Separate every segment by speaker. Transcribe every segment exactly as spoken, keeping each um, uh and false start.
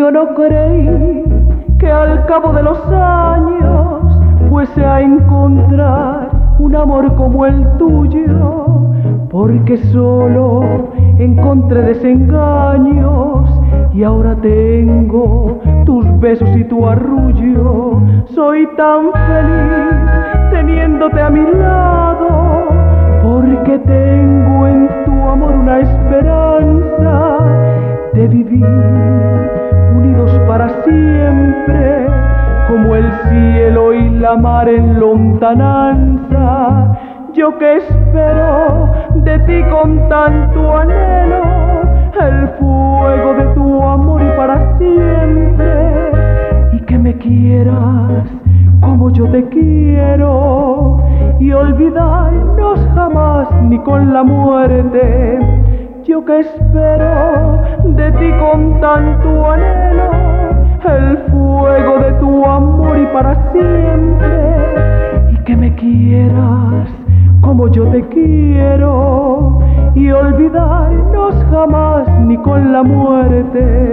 Speaker 1: Yo no creí que al cabo de los años fuese a encontrar un amor como el tuyo, porque solo encontré desengaños y ahora tengo tus besos y tu arrullo. Soy tan feliz teniéndote a mi lado, porque tengo en tu amor una esperanza de vivir unidos para siempre, como el cielo y la mar en lontananza. Yo que espero de ti con tanto anhelo el fuego de tu amor y para siempre, y que me quieras como yo te quiero y olvidarnos jamás ni con la muerte. Yo que espero de ti con tanto anhelo el fuego de tu amor y para siempre, y que me quieras como yo te quiero y olvidarnos jamás ni con la muerte.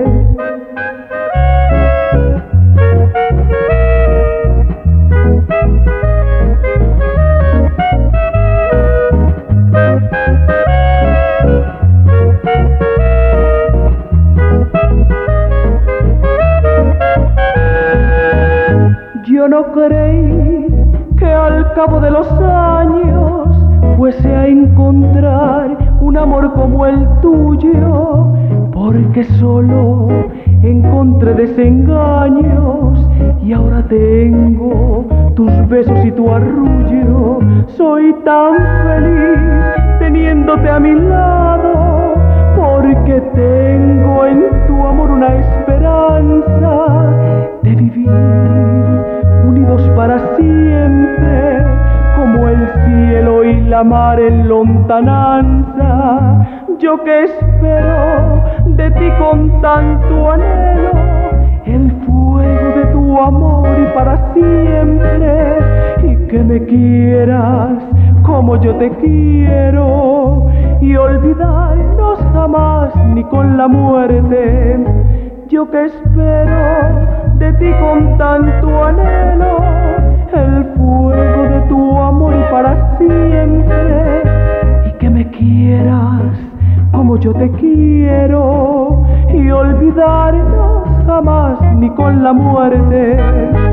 Speaker 1: Yo no creí que al cabo de los años fuese a encontrar un amor como el tuyo, porque solo encontré desengaños y ahora tengo tus besos y tu arrullo. Soy tan feliz teniéndote a mi lado, porque tengo en tu amor una esperanza de vivir unidos para siempre, como el cielo y la mar en lontananza. Yo que espero de ti con tanto anhelo el fuego de tu amor y para siempre, y que me quieras como yo te quiero y olvidarnos jamás ni con la muerte. Yo que espero de ti con tanto anhelo el fuego de tu amor y para siempre, y que me quieras como yo te quiero y olvidarnos jamás ni con la muerte.